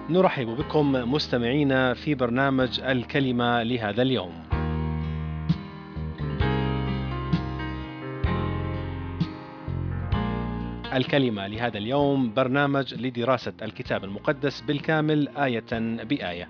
نرحب بكم مستمعينا في برنامج الكلمة لهذا اليوم. الكلمة لهذا اليوم برنامج لدراسة الكتاب المقدس بالكامل آية بآية.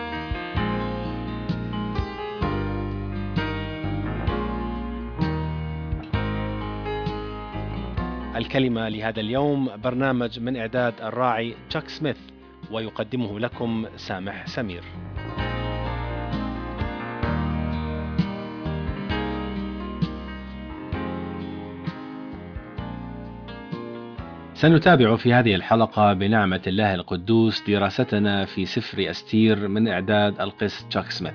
الكلمة لهذا اليوم برنامج من إعداد الراعي تشاك سميث، ويقدمه لكم سامح سمير. سنتابع في هذه الحلقة بنعمة الله القدوس دراستنا في سفر أستير من إعداد القس تشاك سميث.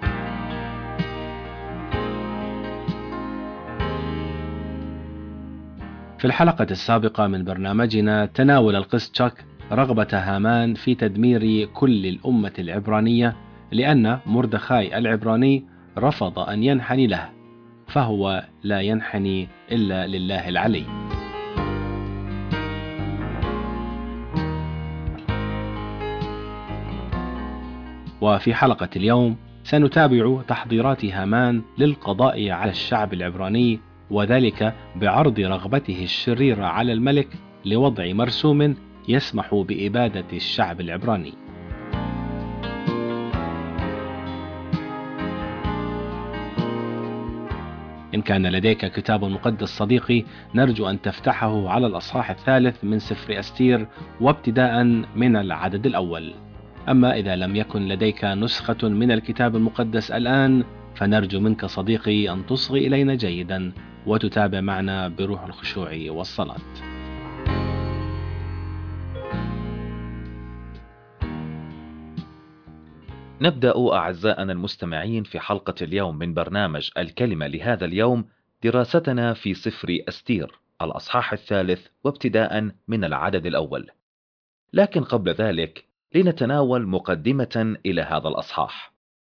في الحلقة السابقة من برنامجنا تناول القس تشاك رغبة هامان في تدمير كل الأمة العبرانية، لأن مردخاي العبراني رفض أن ينحني له، فهو لا ينحني إلا لله العلي. وفي حلقة اليوم سنتابع تحضيرات هامان للقضاء على الشعب العبراني، وذلك بعرض رغبته الشريرة على الملك لوضع مرسوم يسمح بإبادة الشعب العبراني. إن كان لديك كتاب مقدس صديقي، نرجو أن تفتحه على الأصحاح الثالث من سفر أستير، وابتداء من العدد الأول. أما إذا لم يكن لديك نسخة من الكتاب المقدس الآن، فنرجو منك صديقي أن تصغي إلينا جيدا وتتابع معنا بروح الخشوع والصلاة. نبدأ أعزائنا المستمعين في حلقة اليوم من برنامج الكلمة لهذا اليوم دراستنا في سفر أستير الأصحاح الثالث وابتداء من العدد الأول. لكن قبل ذلك لنتناول مقدمة إلى هذا الأصحاح.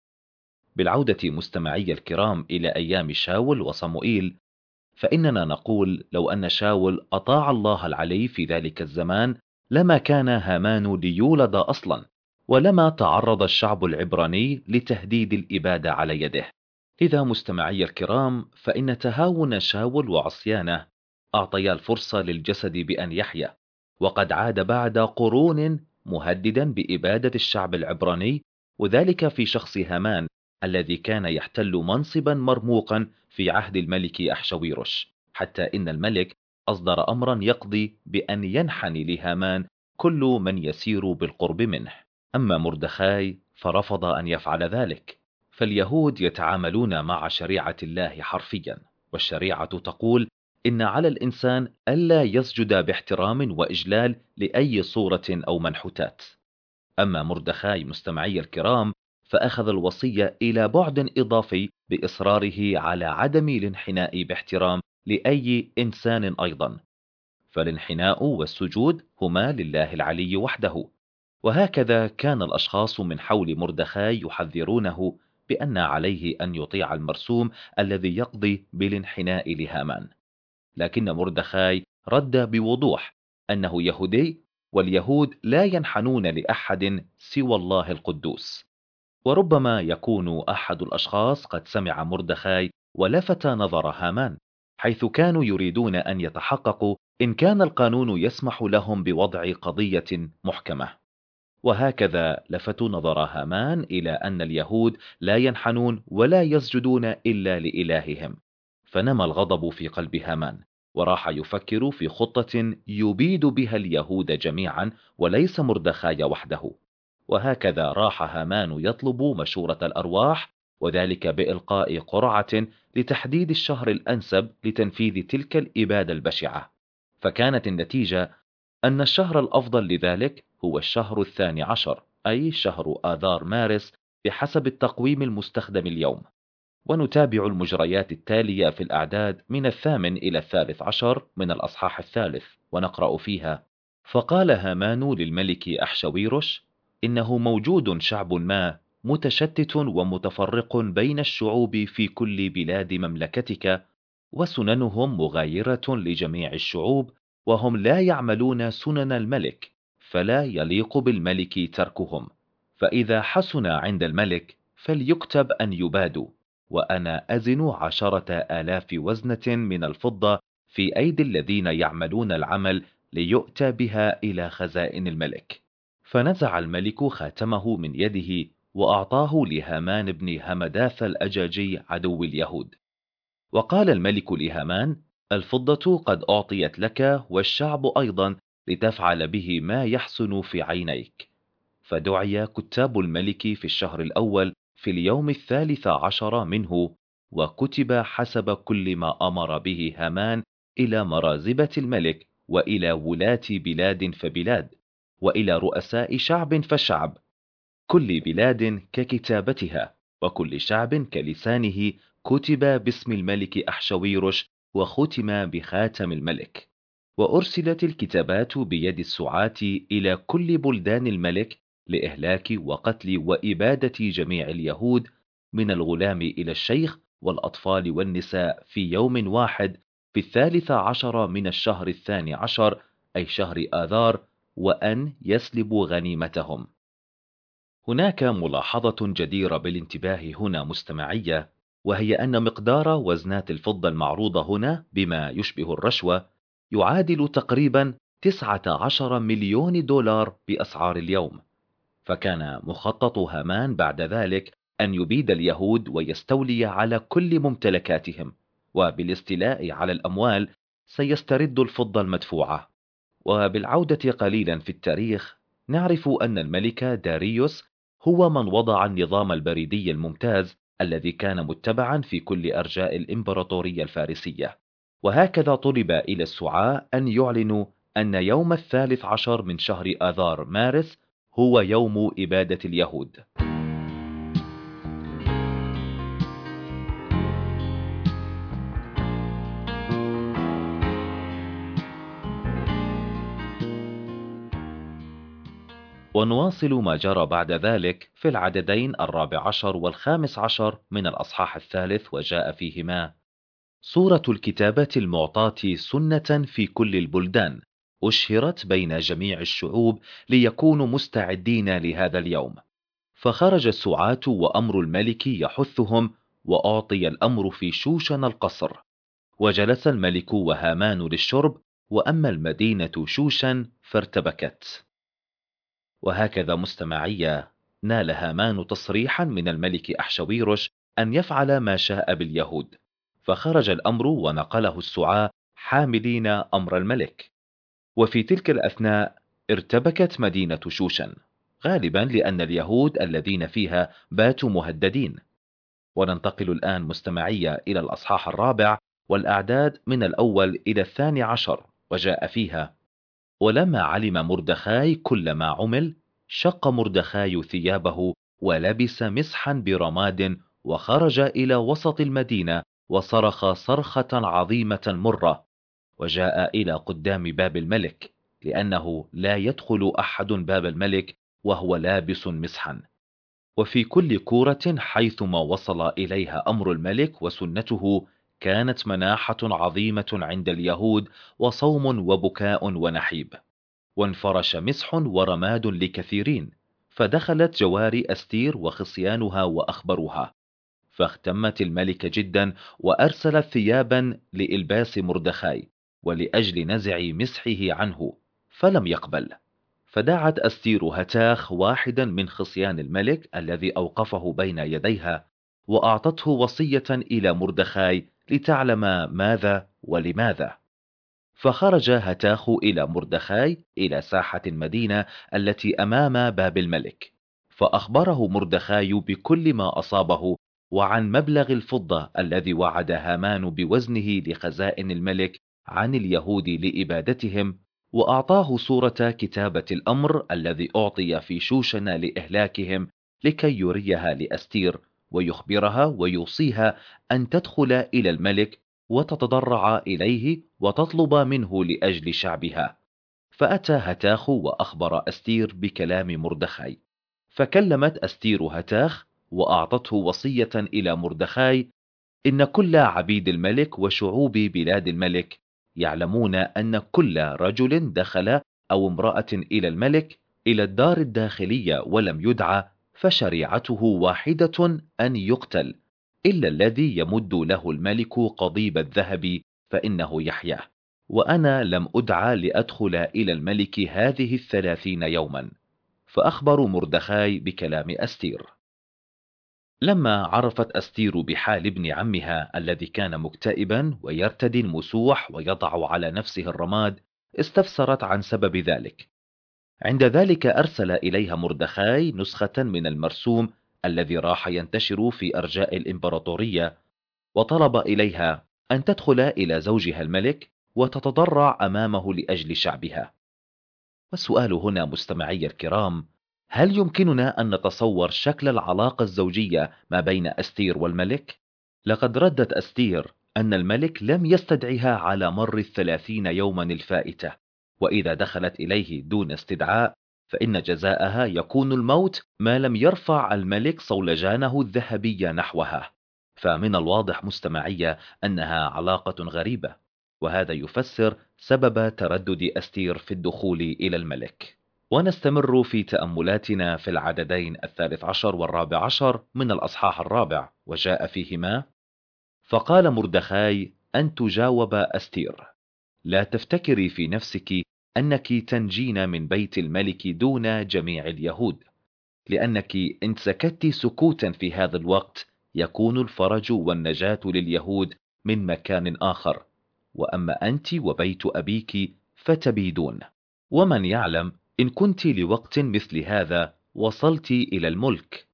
بالعودة مستمعي الكرام إلى أيام شاول وصموئيل، فإننا نقول لو أن شاول أطاع الله العلي في ذلك الزمان لما كان هامان ليولد أصلا، ولما تعرض الشعب العبراني لتهديد الإبادة على يده. لذا مستمعي الكرام، فإن تهاون شاول وعصيانه أعطيا الفرصة للجسد بأن يحيا، وقد عاد بعد قرون مهددا بإبادة الشعب العبراني، وذلك في شخص هامان الذي كان يحتل منصبا مرموقا في عهد الملك أحشويروش، حتى إن الملك أصدر أمرا يقضي بأن ينحني لهامان كل من يسير بالقرب منه. أما مردخاي فرفض أن يفعل ذلك، فاليهود يتعاملون مع شريعة الله حرفيا، والشريعة تقول إن على الإنسان ألا يسجد باحترام وإجلال لأي صورة أو منحوتات. أما مردخاي مستمعي الكرام فأخذ الوصية إلى بعد إضافي بإصراره على عدم الانحناء باحترام لأي إنسان أيضا، فالانحناء والسجود هما لله العلي وحده. وهكذا كان الأشخاص من حول مردخاي يحذرونه بأن عليه أن يطيع المرسوم الذي يقضي بالانحناء لهامان. لكن مردخاي رد بوضوح أنه يهودي، واليهود لا ينحنون لأحد سوى الله القدوس. وربما يكون أحد الأشخاص قد سمع مردخاي ولفت نظر هامان، حيث كانوا يريدون أن يتحققوا إن كان القانون يسمح لهم بوضع قضية محكمة. وهكذا لفتوا نظر هامان إلى أن اليهود لا ينحنون ولا يسجدون إلا لإلههم، فنمى الغضب في قلب هامان، وراح يفكر في خطة يبيد بها اليهود جميعا وليس مردخاي وحده. وهكذا راح هامان يطلب مشورة الأرواح، وذلك بإلقاء قرعة لتحديد الشهر الأنسب لتنفيذ تلك الإبادة البشعة. فكانت النتيجة أن الشهر الأفضل لذلك هو الشهر 12، أي شهر آذار مارس بحسب التقويم المستخدم اليوم. ونتابع المجريات التالية في الأعداد من 8 إلى 13 من الأصحاح الثالث، ونقرأ فيها: فقال هامان للملك أحشويروش: إنه موجود شعب ما متشتت ومتفرق بين الشعوب في كل بلاد مملكتك، وسننهم مغايرة لجميع الشعوب، وهم لا يعملون سنن الملك، فلا يليق بالملك تركهم، فإذا حسن عند الملك فليكتب أن يبادوا، وأنا أزن 10,000 وزنة من الفضة في أيدي الذين يعملون العمل ليؤتى بها إلى خزائن الملك. فنزع الملك خاتمه من يده وأعطاه لهامان بن همداث الأجاجي عدو اليهود. وقال الملك لهامان: الفضة قد أعطيت لك والشعب أيضا لتفعل به ما يحسن في عينيك. فدعي كتاب الملك في الشهر الأول في اليوم 13 منه، وكتب حسب كل ما أمر به هامان إلى مرازبة الملك، وإلى ولاة بلاد فبلاد، وإلى رؤساء شعب فشعب، كل بلاد ككتابتها وكل شعب كلسانه، كتب باسم الملك أحشويرش وختم بخاتم الملك. وأرسلت الكتابات بيد السعاة إلى كل بلدان الملك لإهلاك وقتل وإبادة جميع اليهود، من الغلام إلى الشيخ والأطفال والنساء، في يوم واحد في 13 من الشهر 12، أي شهر آذار، وأن يسلبوا غنيمتهم. هناك ملاحظة جديرة بالانتباه هنا مستمعية، وهي أن مقدار وزنات الفضة المعروضة هنا بما يشبه الرشوة يعادل تقريبا 19 مليون دولار بأسعار اليوم. فكان مخطط هامان بعد ذلك أن يبيد اليهود ويستولي على كل ممتلكاتهم، وبالاستيلاء على الأموال سيسترد الفضة المدفوعة. وبالعودة قليلا في التاريخ، نعرف أن الملك داريوس هو من وضع النظام البريدي الممتاز الذي كان متبعا في كل أرجاء الإمبراطورية الفارسية. وهكذا طلب إلى السعاة أن يعلنوا أن يوم 13 من شهر آذار مارس هو يوم إبادة اليهود. ونواصل ما جرى بعد ذلك في العددين 14 و15 من الأصحاح الثالث، وجاء فيهما: صورة الكتابة المعطاة سنة في كل البلدان، أشهرت بين جميع الشعوب ليكونوا مستعدين لهذا اليوم. فخرج السعاة وأمر الملك يحثهم، وأعطي الأمر في شوشن القصر. وجلس الملك وهامان للشرب، وأما المدينة شوشن فارتبكت. وهكذا مستمعية، نال هامان تصريحا من الملك أحشويرش أن يفعل ما شاء باليهود، فخرج الأمر ونقله السعاة حاملين أمر الملك. وفي تلك الأثناء ارتبكت مدينة شوشن، غالبا لأن اليهود الذين فيها باتوا مهددين. وننتقل الآن مستمعية إلى الأصحاح الرابع، والأعداد من الأول إلى 12، وجاء فيها: ولما علم مردخاي كل ما عمل، شق مردخاي ثيابه ولبس مسحا برماد، وخرج إلى وسط المدينة وصرخ صرخة عظيمة مرة، وجاء إلى قدام باب الملك، لأنه لا يدخل أحد باب الملك وهو لابس مسحا. وفي كل كورة حيثما وصل إليها أمر الملك وسنته كانت مناحة عظيمة عند اليهود، وصوم وبكاء ونحيب، وانفرش مسح ورماد لكثيرين. فدخلت جواري أستير وخصيانها وأخبرها، فاهتمت الملكة جدا، وأرسلت ثيابا لإلباس مردخاي ولأجل نزع مسحه عنه، فلم يقبل. فدعت أستير هتاخ واحدا من خصيان الملك الذي أوقفه بين يديها، وأعطته وصية إلى مردخاي لتعلم ماذا ولماذا. فخرج هتاخ إلى مردخاي إلى ساحة المدينة التي أمام باب الملك، فأخبره مردخاي بكل ما أصابه، وعن مبلغ الفضة الذي وعد هامان بوزنه لخزائن الملك عن اليهود لإبادتهم، وأعطاه صورة كتابة الأمر الذي أعطي في شوشن لإهلاكهم، لكي يريها لأستير ويخبرها ويوصيها أن تدخل إلى الملك وتتضرع إليه وتطلب منه لأجل شعبها. فأتى هتاخ وأخبر أستير بكلام مردخاي. فكلمت أستير هتاخ وأعطته وصية إلى مردخاي: إن كل عبيد الملك وشعوب بلاد الملك يعلمون أن كل رجل دخل أو امرأة إلى الملك إلى الدار الداخلية ولم يدعى، فشريعته واحدة أن يقتل، إلا الذي يمد له الملك قضيب الذهب فإنه يحيا. وأنا لم أدعى لأدخل إلى الملك هذه 30 يوما. فأخبروا مردخاي بكلام أستير. لما عرفت أستير بحال ابن عمها الذي كان مكتئبا ويرتدي المسوح ويضع على نفسه الرماد، استفسرت عن سبب ذلك. عند ذلك أرسل إليها مردخاي نسخة من المرسوم الذي راح ينتشر في أرجاء الإمبراطورية، وطلب إليها أن تدخل إلى زوجها الملك وتتضرع أمامه لأجل شعبها. والسؤال هنا مستمعي الكرام، هل يمكننا أن نتصور شكل العلاقة الزوجية ما بين أستير والملك؟ لقد ردت أستير أن الملك لم يستدعها على مر 30 يوما الفائتة، وإذا دخلت إليه دون استدعاء فإن جزاءها يكون الموت ما لم يرفع الملك صولجانه الذهبي نحوها. فمن الواضح مستمعي أنها علاقة غريبة، وهذا يفسر سبب تردد أستير في الدخول إلى الملك. ونستمر في تأملاتنا في العددين 13 و14 من الأصحاح 4، وجاء فيهما: فقال مردخاي أن تجاوب أستير: لا تفتكري في نفسك أنك تنجين من بيت الملك دون جميع اليهود، لأنك إن سكت سكوتا في هذا الوقت يكون الفرج والنجاة لليهود من مكان آخر، وأما أنت وبيت أبيك فتبيدون. ومن يعلم إن كنت لوقت مثل هذا وصلت إلى الملك.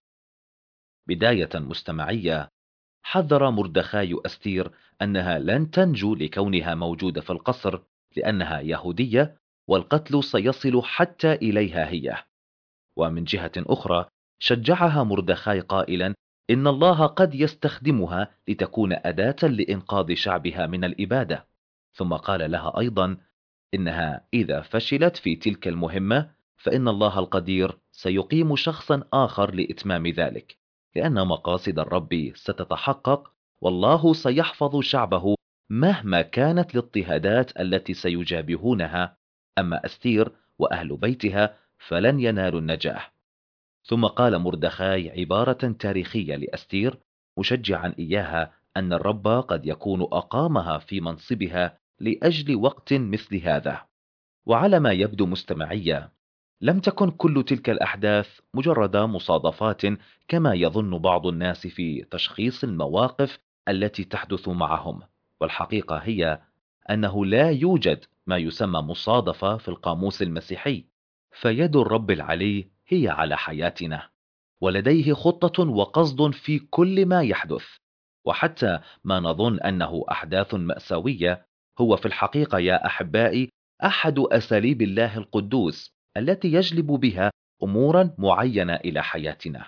بداية مستمعية، حذر مردخاي أستير أنها لن تنجو لكونها موجودة في القصر لأنها يهودية، والقتل سيصل حتى إليها هي. ومن جهة أخرى شجعها مردخاي قائلا إن الله قد يستخدمها لتكون أداة لإنقاذ شعبها من الإبادة. ثم قال لها أيضا إنها إذا فشلت في تلك المهمة فإن الله القدير سيقيم شخصا آخر لإتمام ذلك، لأن مقاصد الرب ستتحقق، والله سيحفظ شعبه مهما كانت الاضطهادات التي سيجابهونها. أما أستير وأهل بيتها فلن ينالوا النجاح. ثم قال مردخاي عبارة تاريخية لأستير مشجعا إياها أن الرب قد يكون أقامها في منصبها لأجل وقت مثل هذا. وعلى ما يبدو مستمعية، لم تكن كل تلك الأحداث مجرد مصادفات كما يظن بعض الناس في تشخيص المواقف التي تحدث معهم. والحقيقة هي أنه لا يوجد ما يسمى مصادفة في القاموس المسيحي، فيد الرب العلي هي على حياتنا، ولديه خطة وقصد في كل ما يحدث. وحتى ما نظن أنه أحداث مأساوية هو في الحقيقة يا أحبائي أحد أساليب الله القدوس التي يجلب بها أمورا معينة إلى حياتنا.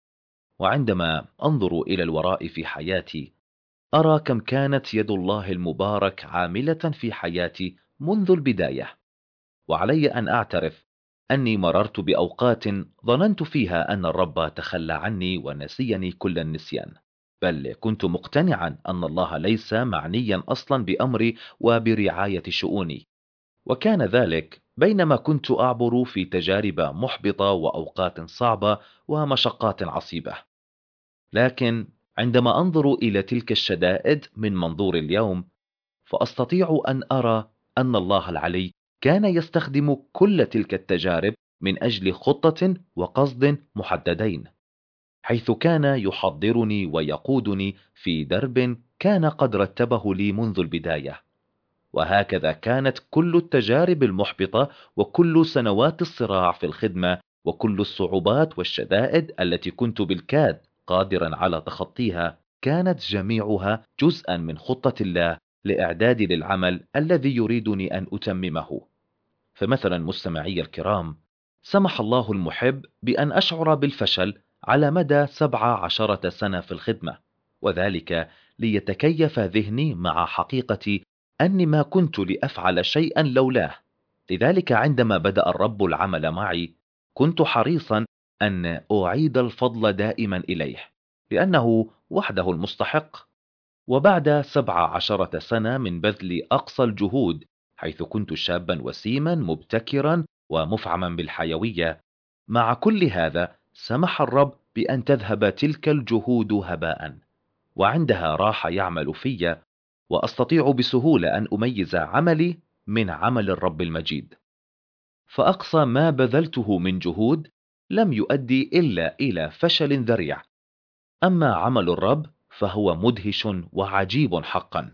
وعندما أنظر إلى الوراء في حياتي أرى كم كانت يد الله المبارك عاملة في حياتي منذ البداية. وعلي أن أعترف أني مررت بأوقات ظننت فيها أن الرب تخلى عني ونسيني كل النسيان، بل كنت مقتنعا أن الله ليس معنيا أصلا بأمري وبرعاية شؤوني. وكان ذلك بينما كنت أعبر في تجارب محبطة وأوقات صعبة ومشقات عصيبة. لكن عندما أنظر إلى تلك الشدائد من منظور اليوم، فأستطيع أن أرى أن الله العلي كان يستخدم كل تلك التجارب من أجل خطة وقصد محددين، حيث كان يحضرني ويقودني في درب كان قد رتبه لي منذ البداية. وهكذا كانت كل التجارب المحبطة وكل سنوات الصراع في الخدمة وكل الصعوبات والشدائد التي كنت بالكاد قادرا على تخطيها، كانت جميعها جزءا من خطة الله لإعدادي للعمل الذي يريدني أن أتممه. فمثلا مستمعي الكرام، سمح الله المحب بأن أشعر بالفشل على مدى 17 سنة في الخدمة، وذلك ليتكيف ذهني مع حقيقة أني ما كنت لأفعل شيئا لولاه. لذلك عندما بدأ الرب العمل معي كنت حريصا أن أعيد الفضل دائما إليه، لأنه وحده المستحق. وبعد 17 سنة من بذل أقصى الجهود، حيث كنت شابا وسيما مبتكرا ومفعما بالحيوية. مع كل هذا سمح الرب بأن تذهب تلك الجهود هباء، وعندها راح يعمل في، وأستطيع بسهولة أن أميز عملي من عمل الرب المجيد. فأقصى ما بذلته من جهود لم يؤدي إلا إلى فشل ذريع. أما عمل الرب فهو مدهش وعجيب حقا.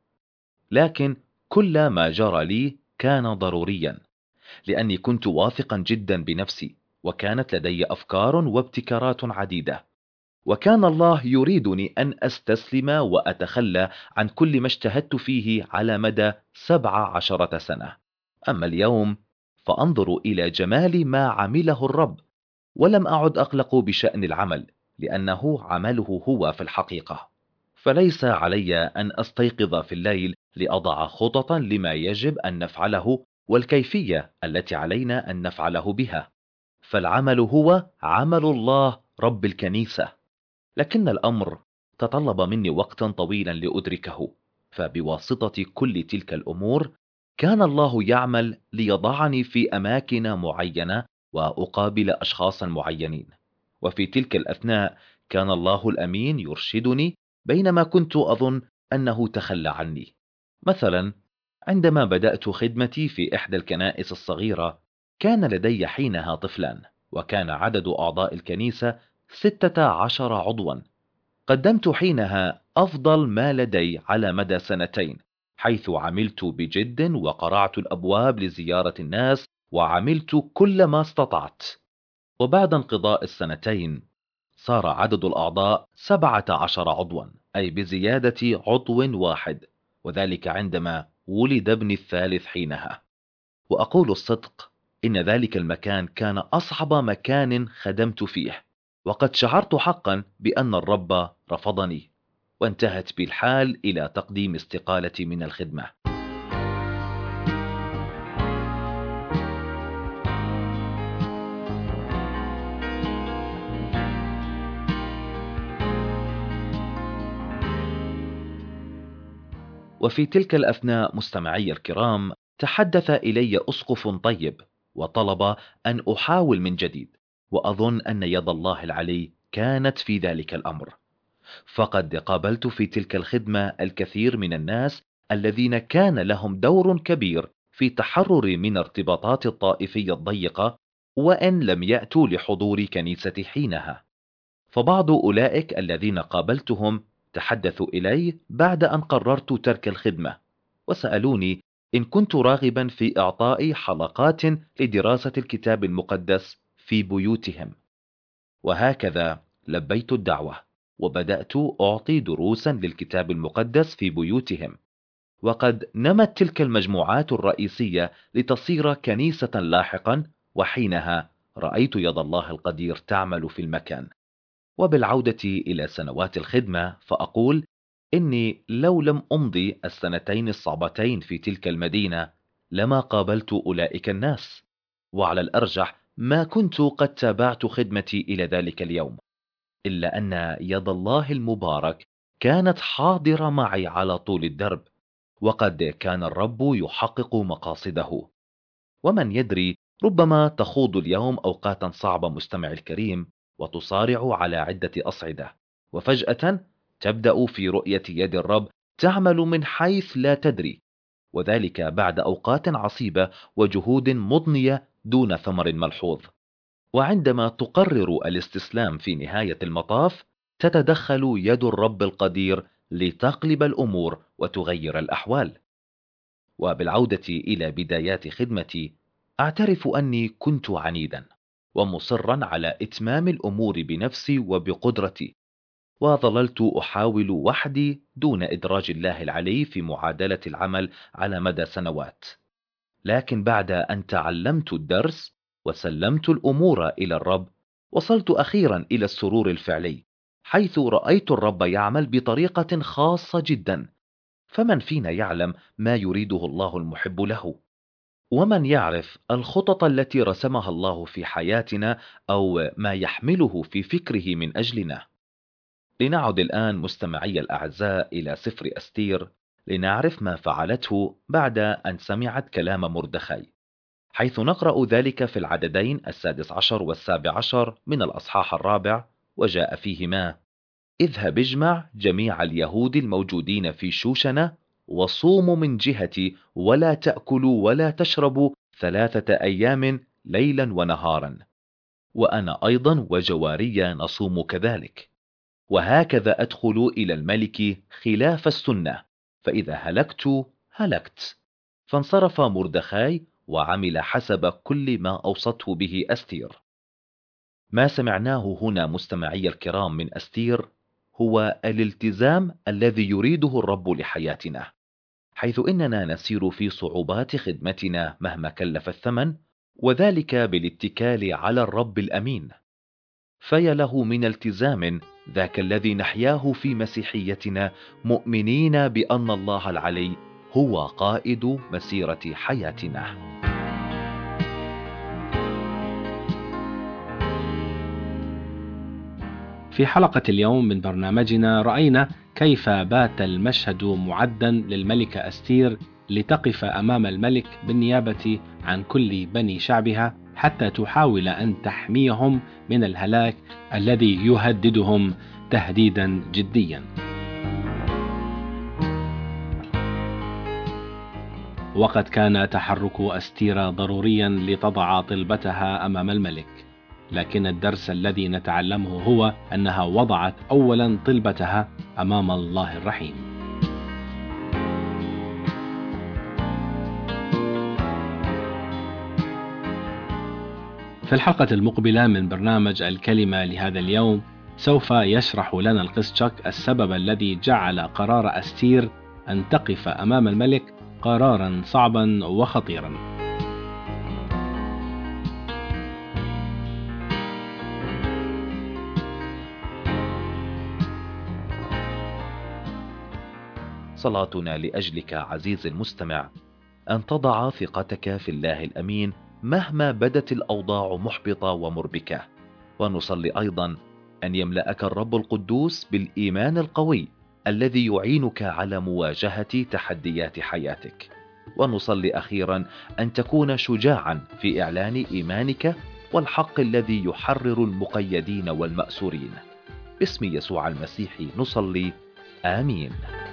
لكن كل ما جرى لي كان ضروريا، لأني كنت واثقا جدا بنفسي، وكانت لدي أفكار وابتكارات عديدة، وكان الله يريدني أن أستسلم وأتخلى عن كل ما اجتهدت فيه على مدى 17 سنة. أما اليوم فأنظر إلى جمال ما عمله الرب، ولم أعد أقلق بشأن العمل، لأنه عمله هو في الحقيقة. فليس علي أن أستيقظ في الليل لأضع خططا لما يجب أن نفعله والكيفية التي علينا أن نفعله بها، فالعمل هو عمل الله رب الكنيسة. لكن الأمر تطلب مني وقتا طويلا لأدركه، فبواسطة كل تلك الأمور كان الله يعمل ليضعني في أماكن معينة وأقابل أشخاصا معينين. وفي تلك الأثناء كان الله الأمين يرشدني بينما كنت أظن أنه تخلى عني. مثلا عندما بدأت خدمتي في إحدى الكنائس الصغيرة، كان لدي حينها طفلان، وكان عدد أعضاء الكنيسة 16 عضوا. قدمت حينها أفضل ما لدي على مدى سنتين، حيث عملت بجد وقرعت الأبواب لزيارة الناس، وعملت كل ما استطعت. وبعد انقضاء السنتين صار عدد الأعضاء 17 عضوا، أي بزيادة عضو واحد، وذلك عندما ولد ابني الثالث حينها. وأقول الصدق، إن ذلك المكان كان أصعب مكان خدمت فيه، وقد شعرت حقا بأن الرب رفضني، وانتهت بالحال إلى تقديم استقالتي من الخدمة. وفي تلك الأثناء مستمعي الكرام، تحدث إلي أسقف طيب وطلب أن أحاول من جديد، وأظن أن يد الله العلي كانت في ذلك الأمر. فقد قابلت في تلك الخدمة الكثير من الناس الذين كان لهم دور كبير في تحرر من ارتباطات الطائفية الضيقة، وإن لم يأتوا لحضور كنيستي حينها. فبعض أولئك الذين قابلتهم تحدثوا إلي بعد أن قررت ترك الخدمة، وسألوني إن كنت راغبا في إعطاء حلقات لدراسة الكتاب المقدس في بيوتهم. وهكذا لبيت الدعوة، وبدأت أعطي دروسا للكتاب المقدس في بيوتهم. وقد نمت تلك المجموعات الرئيسية لتصير كنيسة لاحقا، وحينها رأيت يد الله القدير تعمل في المكان. وبالعودة إلى سنوات الخدمة فأقول إني لو لم أمضي السنتين الصعبتين في تلك المدينة لما قابلت أولئك الناس، وعلى الأرجح ما كنت قد تابعت خدمتي إلى ذلك اليوم، إلا أن يد الله المبارك كانت حاضرة معي على طول الدرب، وقد كان الرب يحقق مقاصده. ومن يدري، ربما تخوض اليوم أوقاتا صعبة مستمع الكريم، وتصارع على عدة أصعدة، وفجأة تبدأ في رؤية يد الرب تعمل من حيث لا تدري، وذلك بعد أوقات عصيبة وجهود مضنية دون ثمر ملحوظ. وعندما تقرر الاستسلام في نهاية المطاف، تتدخل يد الرب القدير لتقلب الأمور وتغير الأحوال. وبالعودة إلى بدايات خدمتي، أعترف أني كنت عنيدا ومصرا على إتمام الأمور بنفسي وبقدرتي، وظللت أحاول وحدي دون إدراج الله العلي في معادلة العمل على مدى سنوات. لكن بعد أن تعلمت الدرس وسلمت الأمور إلى الرب، وصلت أخيرا إلى السرور الفعلي، حيث رأيت الرب يعمل بطريقة خاصة جدا. فمن فينا يعلم ما يريده الله المحب له؟ ومن يعرف الخطط التي رسمها الله في حياتنا، أو ما يحمله في فكره من أجلنا؟ لنعد الآن مستمعي الأعزاء إلى سفر أستير، لنعرف ما فعلته بعد أن سمعت كلام مردخاي، حيث نقرأ ذلك في العددين 16 و17 من الأصحاح 4، وجاء فيهما: اذهب اجمع جميع اليهود الموجودين في شوشنة وصوموا من جهتي، ولا تأكلوا ولا تشربوا 3 أيام ليلا ونهارا، وأنا أيضا وجواري نصوم كذلك، وهكذا أدخل إلى الملك خلاف السنة، فإذا هلكت هلكت. فانصرف مردخاي وعمل حسب كل ما أوصته به أستير. ما سمعناه هنا مستمعي الكرام من أستير هو الالتزام الذي يريده الرب لحياتنا، حيث إننا نسير في صعوبات خدمتنا مهما كلف الثمن، وذلك بالاتكال على الرب الأمين. فيا له من التزام ذاك الذي نحياه في مسيحيتنا، مؤمنين بأن الله العلي هو قائد مسيرة حياتنا. في حلقة اليوم من برنامجنا رأينا كيف بات المشهد معدا للملكة أستير لتقف أمام الملك بالنيابة عن كل بني شعبها حتى تحاول أن تحميهم من الهلاك الذي يهددهم تهديدا جديا. وقد كان تحرك أستير ضروريا لتضع طلبتها أمام الملك، لكن الدرس الذي نتعلمه هو أنها وضعت أولا طلبتها أمام الله الرحيم. في الحلقة المقبلة من برنامج الكلمة لهذا اليوم سوف يشرح لنا القس تشاك السبب الذي جعل قرار أستير أن تقف أمام الملك قرارا صعبا وخطيرا. صلاتنا لأجلك عزيزي المستمع أن تضع ثقتك في الله الأمين مهما بدت الأوضاع محبطة ومربكة، ونصلي أيضا أن يملأك الرب القدوس بالإيمان القوي الذي يعينك على مواجهة تحديات حياتك، ونصلي أخيرا أن تكون شجاعا في إعلان إيمانك والحق الذي يحرر المقيدين والمأسورين. باسم يسوع المسيح نصلي، آمين.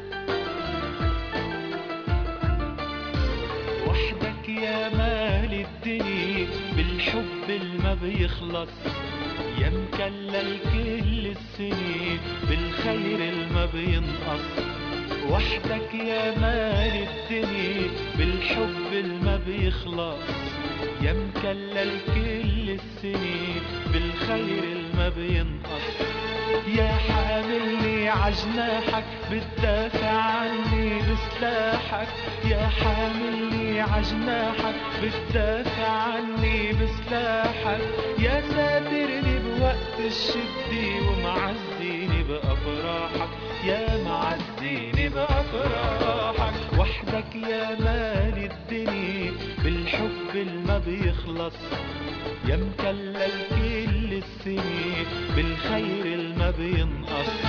وحدك يا مال الدنيا بالحب الما بيخلص، يا مكلل كل السنين بالخير الما بينقص. وحدك يا مال الدنيا بالحب الما بيخلص، يا مكلل كل السنين بالخير الما بينقص. يا حاملني عجناحك بتدافع عني بسلاحك، يا حاملني عجناحك بتدافع عني بسلاحك. يا ساترني بوقت الشدة ومعزيني بأفراحك، يا معزيني بأفراحك. وحدك يا مال الدنيا بالحب الما بيخلص، يا مكلل كل السنين بالخير الما بينقص.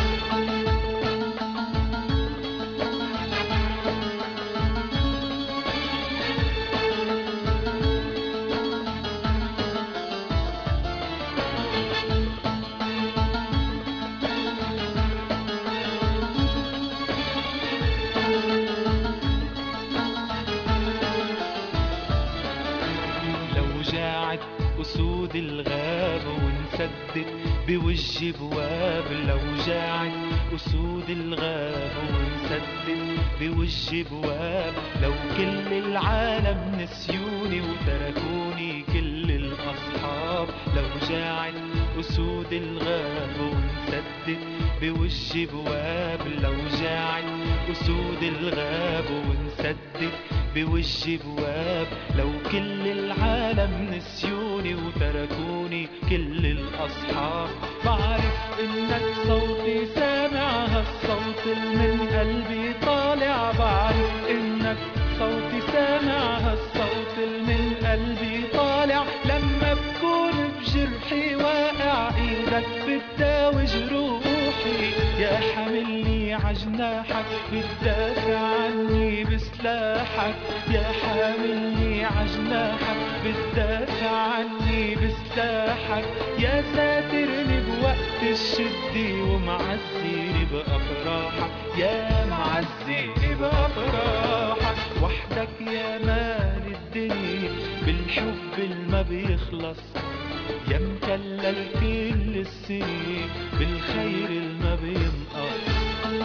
لو جاعت أسود الغاب ونسدد بوجه بواب، لو جاعت أسود الغاب ونسدد بوجه بواب. لو كل العالم نسيوني وتركوني كل الأصحاب، لو جاعت أسود الغاب ونسدد بوجه بواب. لو جاعت أسود الغاب ونسدد بوجه بواب. لو كل العالم نسيوني وتركوني كل الأصحاب. بعرف إنك صوتي سامع، هالصوت من قلبي طالع. بعرف إنك صوتي سامع، هالصوت من قلبي طالع. لما بكون بجرحي واقع إيدك بتداوي جروحي، يا حاملني عجناحك بتدافع عني بسلاحك، يا حاملني عجناحك بتدافع عني بسلاحك، يا ساترني بوقت الشدة ومعزيني بأفراحك، يا معزيني بأفراحك. وحدك يا مال الدنيا بالحب الما بيخلص، يا مكلل كل السنين بالخير الما بينقص.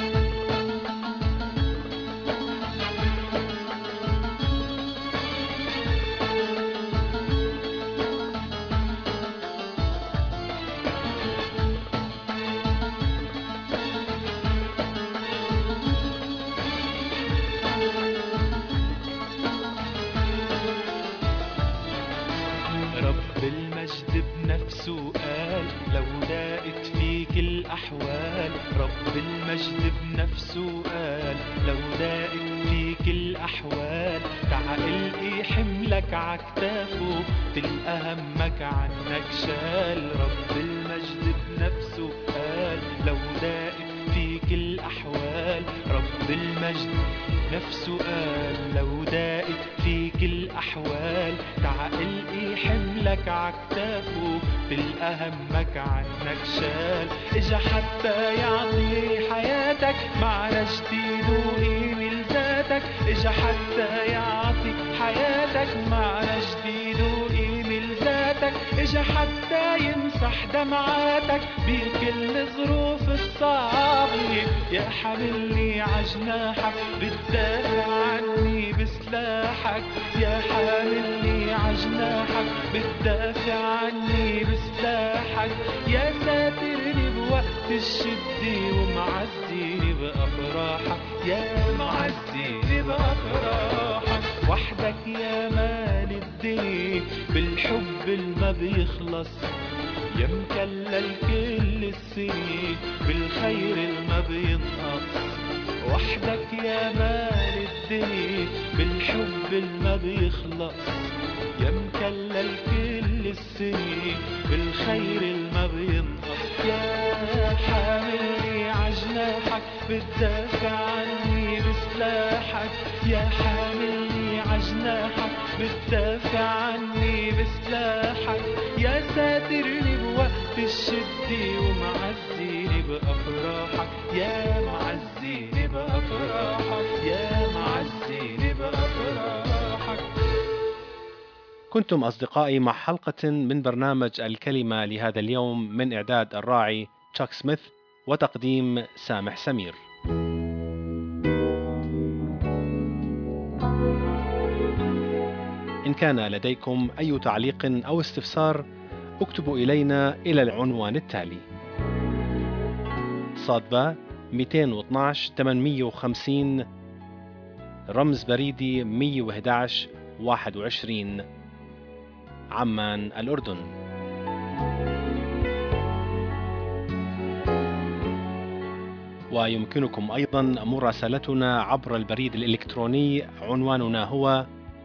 رب المجد بنفسه قال لو ضاقت فيك الأحوال، رب المجد بنفسه قال لو ضاقت فيك الأحوال، تعال القي حملك عكتافه تلقى همك عنك شال. رب المجد بنفسه قال لو ضاقت فيك الأحوال، رب المجد نفسه قال لو ضاقت فيك الأحوال، تعال القي حملك عكتافه تلقى همك عنك شال. اجا حتى يعطي حياتك معنى جديد وقيمة لذاتك، اجا حتى يعطي حياتك معنى جديد وقيمة لذاتك، اجا حتى يمسح دمعاتك بكل ظروف الصعبة، يا حاملني عجناحك بتدافع عني بسلاحك، يا حاملني عجناحك بتدافع عني بسلاحك، يا ساترني بوقت الشدة ومعزيني بأفراحك، يا معزيني بأفراحك. وحدك يا مال الدنيا بالحب الما بيخلص، يا مكلل كل السنين بالخير الما بينقص. وحدك يا مال الدنيا بالحب الما بيخلص، يا مكلل كل السنين بالخير الما بينقص، يا حاملني عجناحك بتدافع عني بسلاحك، يا حاملني عجناحك بتدافع عني بسلاحك، يا ساترني بوقت الشدة ومعزيني بأفراحك، يا معزيني بأفراحك، يا معزيني بأفراحك. كنتم أصدقائي مع حلقة من برنامج الكلمة لهذا اليوم من إعداد الراعي تشاك سميث وتقديم سامح سمير. إن كان لديكم أي تعليق أو استفسار اكتبوا إلينا إلى العنوان التالي: صادبة 212 850 رمز بريدي 111 21 عمان الأردن. ويمكنكم أيضا مراسلتنا عبر البريد الإلكتروني، عنواننا هو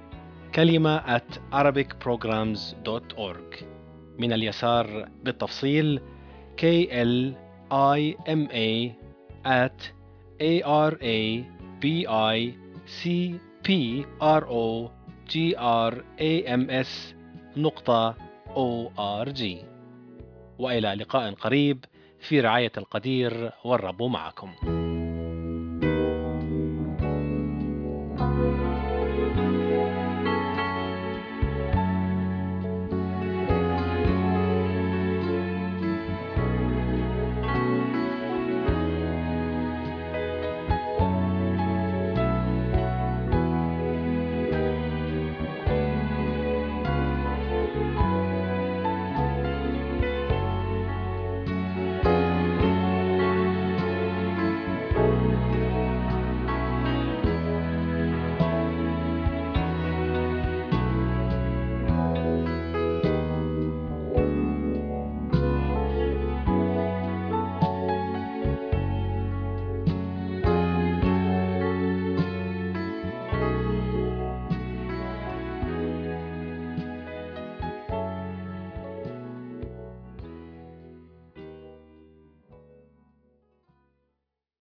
kalima@arabicprograms.org. من اليسار بالتفصيل KLIMA@ARABICPROGRAMS.org. وإلى لقاء قريب في رعاية القدير، والرب معكم.